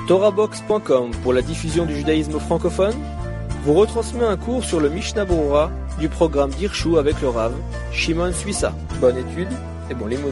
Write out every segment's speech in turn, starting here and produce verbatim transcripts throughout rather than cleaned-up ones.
Torahbox point com pour la diffusion du judaïsme francophone vous retransmet un cours sur le Mishnah Berurah du programme d'Hirshu avec le Rav Shimon Suissa. Bonne étude et bon limoud.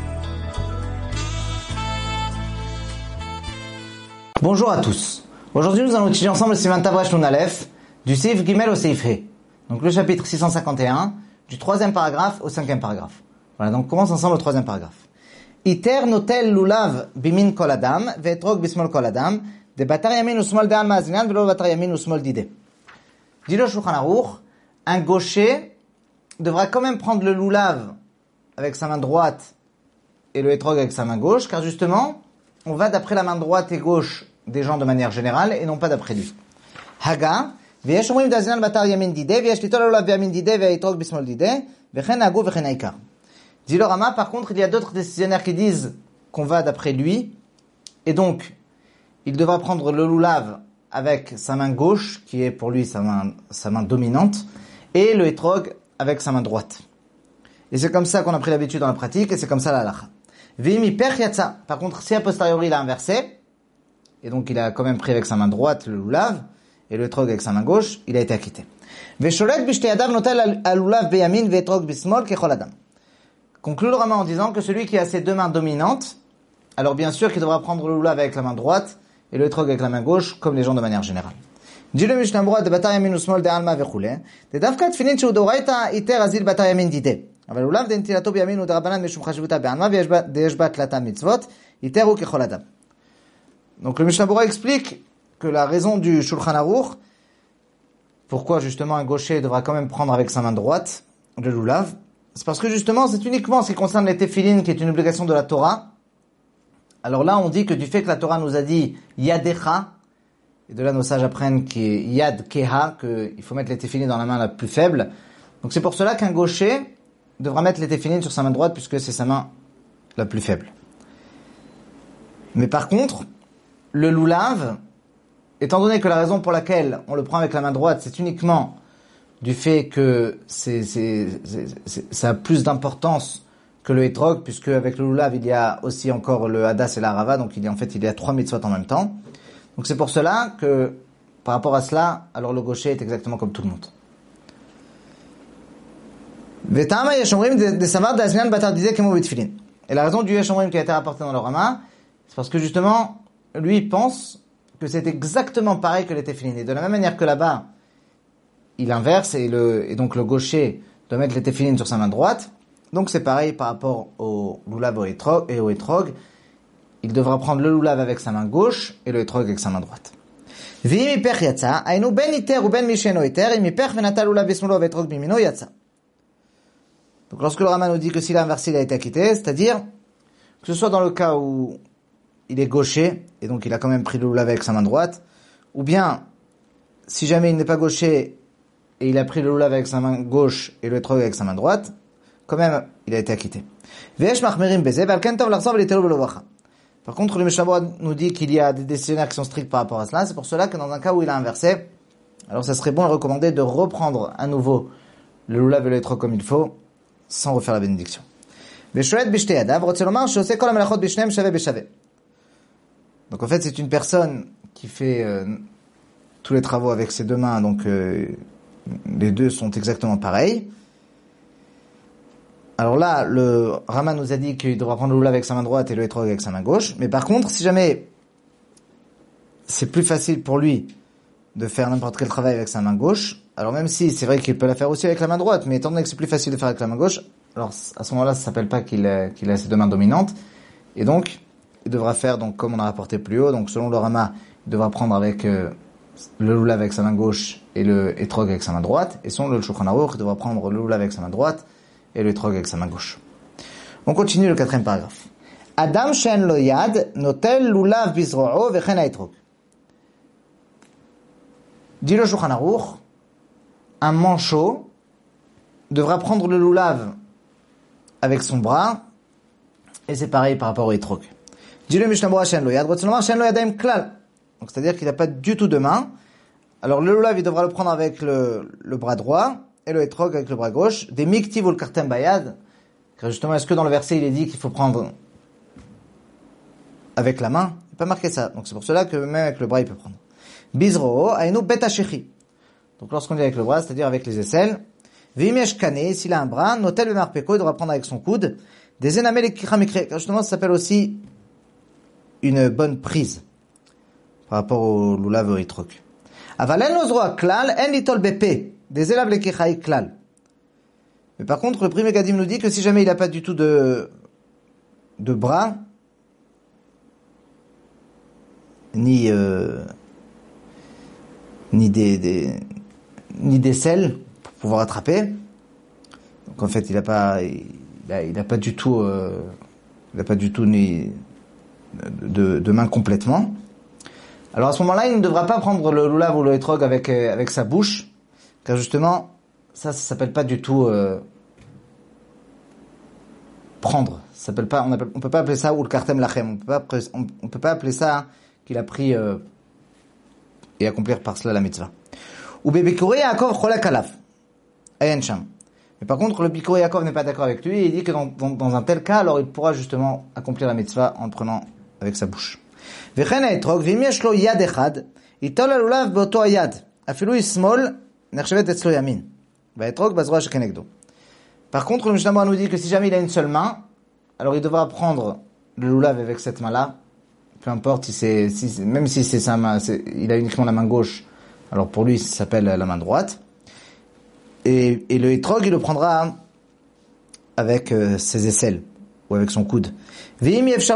Bonjour à tous. Aujourd'hui, nous allons étudier ensemble le Siman Tavresh Nun Aleph du Seif Gimel au Seif He. Donc le chapitre six cent cinquante et un du troisième paragraphe au cinquième paragraphe. Voilà, donc on commence ensemble le troisième paragraphe. Iter notel lulav bimin kol adam ve'etrog bismol kol adam de batar yamin usmol de'al ma'azinan ve'lo batar yamin usmol dide. Dit le Shulchan Aruch, un gaucher devra quand même prendre le lulav avec sa main droite et le etrog avec sa main gauche, car justement, on va d'après la main droite et gauche des gens de manière générale et non pas d'après lui. Haga, ve'yesh omrim de'azinan batar yamin dide ve'yesh litol lulav ve'yamin dide ve'etrog bismol dide ve'chen hagu ve'chen haikar. Dit le Rama, par contre, il y a d'autres décisionnaires qui disent qu'on va d'après lui, et donc, il devra prendre le lulav avec sa main gauche, qui est pour lui sa main, sa main dominante, et le etrog avec sa main droite. Et c'est comme ça qu'on a pris l'habitude dans la pratique, et c'est comme ça la halacha. Vimi per yatsa. Par contre, si a posteriori il a inversé, et donc il a quand même pris avec sa main droite le lulav, et le etrog avec sa main gauche, il a été acquitté. Vesholet bishte yadav notel al lulav beyamin ve'etrog bismol kechol adam. Conclut le Rama en disant que celui qui a ses deux mains dominantes, alors bien sûr qu'il devra prendre le lulav avec la main droite et le etrog avec la main gauche, comme les gens de manière générale. Dit le Mishnah Berurah de batar yamin usmol de alma vechule, de davka tfilin shu doraita iter azil batar yamin dide. אבל לולב דנטילתו בימין ודרבנן משום חשיבותה בעלמא ויש בה תלתה מצוות, iter הוא ככל אדם. Donc le Mishnah Berurah explique que la raison du Shulchan Aruch, pourquoi justement un gaucher devra quand même prendre avec sa main droite le lulav, c'est parce que justement, c'est uniquement ce qui concerne les téphilines qui est une obligation de la Torah. Alors là, on dit que du fait que la Torah nous a dit yadecha, et de là nos sages apprennent qu'il est yad keha, qu'il faut mettre les téphilines dans la main la plus faible. Donc c'est pour cela qu'un gaucher devra mettre les téphilines sur sa main droite puisque c'est sa main la plus faible. Mais par contre, le lulav, étant donné que la raison pour laquelle on le prend avec la main droite, c'est uniquement du fait que c'est, c'est, c'est, c'est, ça a plus d'importance que le etrog, puisque avec le lulav, il y a aussi encore le hadas et la rava, donc il y a, en fait, il y a trois mitzvot en même temps. Donc c'est pour cela que, par rapport à cela, alors le gaucher est exactement comme tout le monde. Et la raison du yesh omrim qui a été rapporté dans le Rama, c'est parce que justement, lui pense que c'est exactement pareil que les téphilines. Et de la même manière que là-bas, il inverse et, le, et donc le gaucher doit mettre les téphilines sur sa main droite. Donc c'est pareil par rapport au lulav et au etrog. Il devra prendre le lulav avec sa main gauche et le etrog avec sa main droite. Donc lorsque le Rama nous dit que s'il a inversé, il a été acquitté, c'est-à-dire que ce soit dans le cas où il est gaucher et donc il a quand même pris le lulav avec sa main droite, ou bien si jamais il n'est pas gaucher et il a pris le lulav avec sa main gauche et le etrog avec sa main droite, quand même, il a été acquitté. Par contre, le Mishnah Berurah nous dit qu'il y a des décisionnaires qui sont stricts par rapport à cela. C'est pour cela que dans un cas où il a inversé, alors ça serait bon et recommandé de reprendre à nouveau le lulav et le etrog comme il faut, sans refaire la bénédiction. Donc en fait, c'est une personne qui fait euh, tous les travaux avec ses deux mains, donc euh, les deux sont exactement pareils. Alors là, le Rama nous a dit qu'il devra prendre le lulav avec sa main droite et le etrog avec sa main gauche. Mais par contre, si jamais c'est plus facile pour lui de faire n'importe quel travail avec sa main gauche, alors même si c'est vrai qu'il peut la faire aussi avec la main droite, mais étant donné que c'est plus facile de faire avec la main gauche, alors à ce moment-là, ça s'appelle pas qu'il a, qu'il a ses deux mains dominantes. Et donc, il devra faire, donc comme on a rapporté plus haut, donc selon le Rama, il devra prendre avec euh, le lulav avec sa main gauche et le etrog avec sa main droite. Et selon le Shulchan Aruch, il devra prendre le lulav avec sa main droite et le etrog avec sa main gauche. On continue le quatrième paragraphe. Adam shen lo yad notel lulav bizro'o vechen ha'etrog. Dit le Shulchan Aruch, un manchot devra prendre le lulav avec son bras, et c'est pareil par rapport au etrog. Dit le Mishnah Berurah shen lo yad, rotzelomar shen lo yadayim klal. Donc c'est-à-dire qu'il n'a pas du tout de main. Alors le lulav, il devra le prendre avec le, le bras droit, et le etrog avec le bras gauche. Des miktiv ou le kartem bayad. Car justement, est-ce que dans le verset, il est dit qu'il faut prendre avec la main, pas marqué ça. Donc c'est pour cela que même avec le bras, il peut prendre. Bizro, aïnou bet hachechi. Donc lorsqu'on dit avec le bras, c'est-à-dire avec les aisselles. Vimiyesh kane, s'il a un bras, notel bemarpeko, il devra prendre avec son coude. Des enamel et kichamikre. Justement, ça s'appelle aussi une bonne prise. Par rapport au lulav et troc. Avalen nozro klal, en litol bepe. Des elav le kichai klal. Mais par contre, le Pri Megadim nous dit que si jamais il n'a pas du tout de, de bras, ni, euh, ni des, des, ni d'aisselles pour pouvoir attraper. Donc en fait, il n'a pas, il a, il a pas du tout, euh, il n'a pas du tout ni de, de main complètement. Alors à ce moment-là, il ne devra pas prendre le lulav ou le etrog avec euh, avec sa bouche, car justement, ça, ça s'appelle pas du tout euh, prendre. Ça s'appelle pas, on, appelle, on peut pas appeler ça ou le kartem lachem. On peut pas, on, on peut pas appeler ça qu'il a pris euh, et accomplir par cela la mitzvah. Ou bebikuri Yaakov cholak alaf. Ayen sham. Mais par contre, le bikuri Yaakov n'est pas d'accord avec lui et il dit que dans, dans, dans un tel cas, alors il pourra justement accomplir la mitzvah en prenant avec sa bouche. Vechen haetrog v'im yesh lo yad echad itol halulav beoto hayad afilu ismol nechshevet etzlo yamin v'haetrog bazroa shekenegdo. Par contre, le Mishnah Berurah nous dit que si jamais il a une seule main, alors il devra prendre le lulav avec cette main-là, peu importe si c'est, si, même si c'est sa main, c'est, il a uniquement la main gauche, alors pour lui ça s'appelle la main droite. Et, et le etrog, il le prendra avec euh, ses aisselles ou avec son coude. Par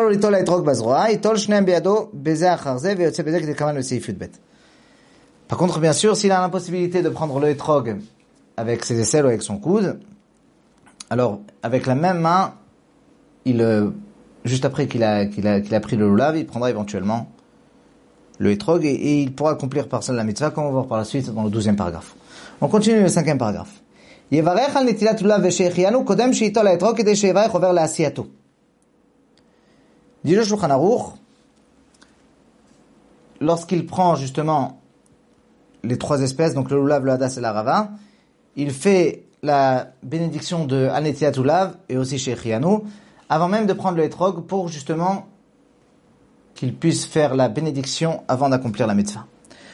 contre, bien sûr, s'il a l'impossibilité de prendre le etrog avec ses aisselles ou avec son coude, alors avec la même main, il, euh, juste après qu'il a, qu'il a, qu'il a pris le lulav, il prendra éventuellement le etrog et, et il pourra accomplir par cela la mitzvah, comme on va voir par la suite dans le douzième paragraphe. On continue le cinquième paragraphe. Yevarech al netilat lulav v'shechianu kodem sheitol haetrog kedei sheyevarech over la'asiyato. Dit le Shulchan Aruch, lorsqu'il prend justement les trois espèces, donc le lulav, le hadas et la rava, il fait la bénédiction de al netilat lulav et aussi shechianu, avant même de prendre le etrog pour justement qu'il puisse faire la bénédiction avant d'accomplir la mitzvah.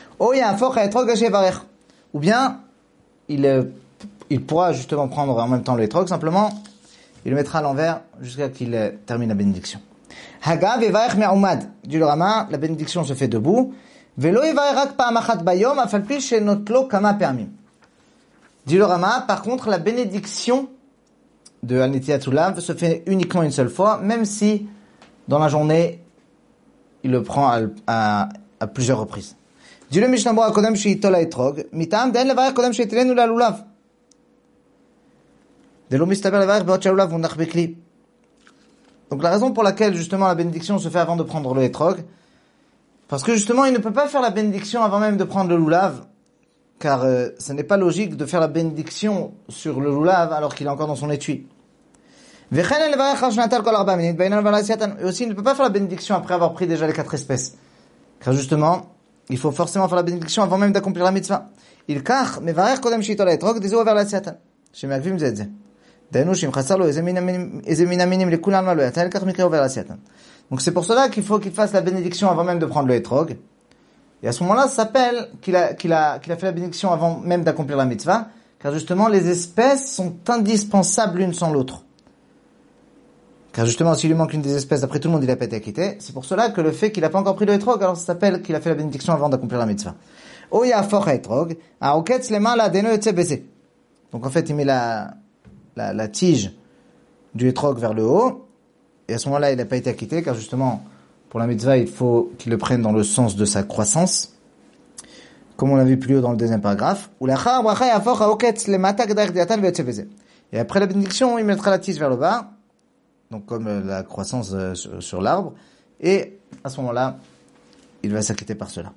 Ou bien, il, il pourra justement prendre en même temps le etrog, simplement, il le mettra à l'envers jusqu'à qu'il termine la bénédiction. Hagav evarech me'umad. Dit le Rama, la bénédiction se fait debout. Velo evarech rak pa'am achat bayom, afal pi shenotlo kama pa'amim. Dit le Rama, par contre, la bénédiction de al netilat lulav se fait uniquement une seule fois, même si dans la journée il le prend à, à, à plusieurs reprises. Dit le Mishnah Berurah kodem sheitol haetrog, mitam den levarech kodem sheitilenu la'lulav. Delo mistaber levarech beot shalulav munach bekli. Donc la raison pour laquelle justement la bénédiction se fait avant de prendre le etrog, parce que justement il ne peut pas faire la bénédiction avant même de prendre le lulav, car euh, ce n'est pas logique de faire la bénédiction sur le lulav alors qu'il est encore dans son étui. Et aussi il ne peut pas faire la bénédiction après avoir pris déjà les quatre espèces, car justement il faut forcément faire la bénédiction avant même d'accomplir la mitzvah. Il kach mevarech kodem sheitol haetrog dezo over la'asiatan shemagvim ze et ze. Donc c'est pour cela qu'il faut qu'il fasse la bénédiction avant même de prendre le etrog. Et à ce moment-là, ça s'appelle qu'il a, qu'il a, qu'il a fait la bénédiction avant même d'accomplir la mitzvah, car justement les espèces sont indispensables l'une sans l'autre. Car justement, s'il lui manque une des espèces, d'après tout le monde, il n'a pas été acquitté. C'est pour cela que le fait qu'il n'a pas encore pris le etrog, alors ça s'appelle qu'il a fait la bénédiction avant d'accomplir la mitzvah. Donc en fait, il met la La, la tige du etrog vers le haut, et à ce moment-là, il n'a pas été acquitté, car justement, pour la mitzvah, il faut qu'il le prenne dans le sens de sa croissance, comme on l'a vu plus haut dans le deuxième paragraphe. Et après la bénédiction, il mettra la tige vers le bas, donc comme la croissance sur, sur l'arbre, et à ce moment-là, il va s'acquitter par cela.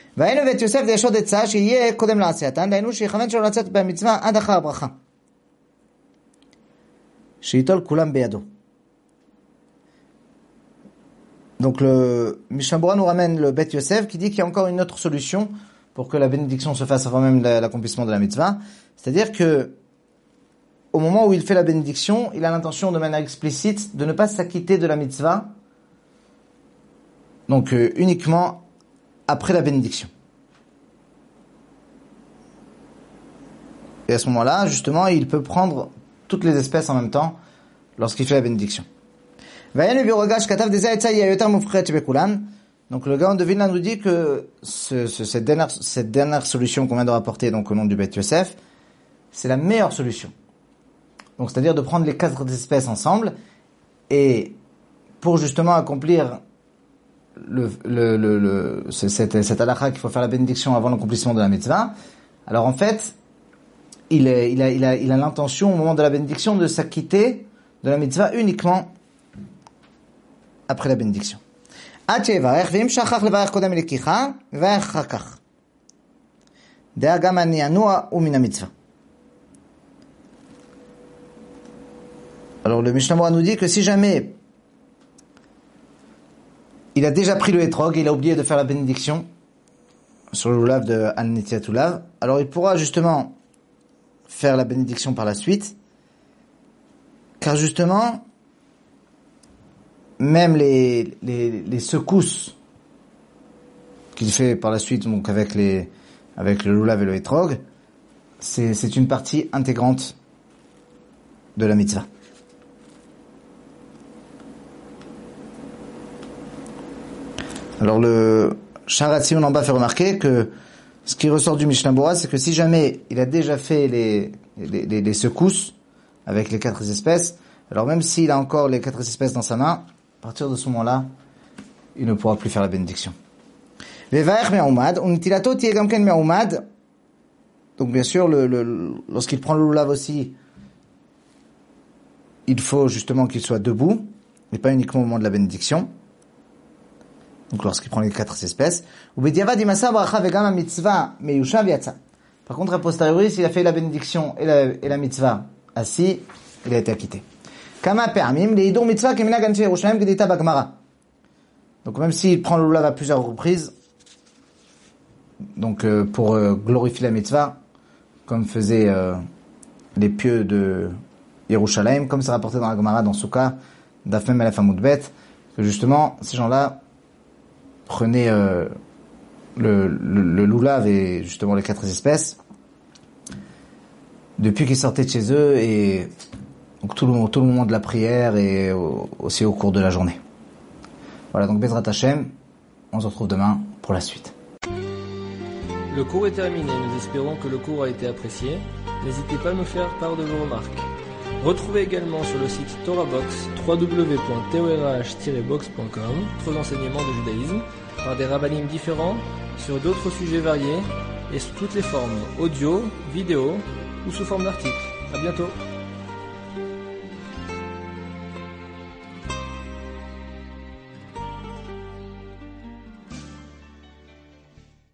Donc le Mishnah Berurah nous ramène le Bet Yosef qui dit qu'il y a encore une autre solution pour que la bénédiction se fasse avant même l'accomplissement de la mitzvah. C'est-à-dire que au moment où il fait la bénédiction, il a l'intention de manière explicite de ne pas s'acquitter de la mitzvah donc euh, uniquement après la bénédiction. Et à ce moment-là, justement, il peut prendre toutes les espèces en même temps lorsqu'il fait la bénédiction. Donc le Gaon de Vilna nous dit que ce, ce, cette, dernière, cette dernière solution qu'on vient de rapporter donc au nom du Beth Yosef, c'est la meilleure solution. Donc c'est-à-dire de prendre les quatre espèces ensemble et pour justement accomplir le, le, le, le, cette, cette halakha qu'il faut faire la bénédiction avant l'accomplissement de la mitzvah. Alors en fait, il, est, il a, il a, il a l'intention au moment de la bénédiction de s'acquitter de la mitzvah uniquement après la bénédiction. Alors le Mishnah Berurah nous dit que si jamais il a déjà pris le hétrog, il a oublié de faire la bénédiction sur le lulav de An-Netiat Lulav, alors il pourra justement faire la bénédiction par la suite, car justement même les, les, les secousses qu'il fait par la suite, donc avec les, avec le lulav et le hétrog, c'est, c'est une partie intégrante de la mitzvah. Alors le Sharat Sion en bas fait remarquer que ce qui ressort du Mishnah Berurah, c'est que si jamais il a déjà fait les, les, les, les secousses avec les quatre espèces, alors même s'il a encore les quatre espèces dans sa main, à partir de ce moment-là, il ne pourra plus faire la bénédiction. Donc bien sûr, le, le, lorsqu'il prend le lulav aussi, il faut justement qu'il soit debout, et pas uniquement au moment de la bénédiction. Donc lorsqu'il prend les quatre espèces. Par contre, a posteriori, s'il a fait la bénédiction et la, et la mitzvah assis, il a été acquitté. Donc même s'il prend le lulav à plusieurs reprises, donc euh, pour euh, glorifier la mitzvah, comme faisaient euh, les pieux de Yerushalayim, comme c'est rapporté dans la Gemara, dans Souka, d'Afmem Elef Amud Bet, que justement, ces gens-là prenaient euh, le, le, le lulav et justement les quatre espèces, depuis qu'ils sortaient de chez eux, et donc tout le, tout le moment de la prière et au, aussi au cours de la journée. Voilà, donc Bezrat Hashem, on se retrouve demain pour la suite. Le cours est terminé, nous espérons que le cours a été apprécié. N'hésitez pas à nous faire part de vos remarques. Retrouvez également sur le site TorahBox, w w w point torah tiret box point com, d'autres enseignements de judaïsme, par des rabbinim différents, sur d'autres sujets variés, et sous toutes les formes, audio, vidéo, ou sous forme d'articles. À bientôt.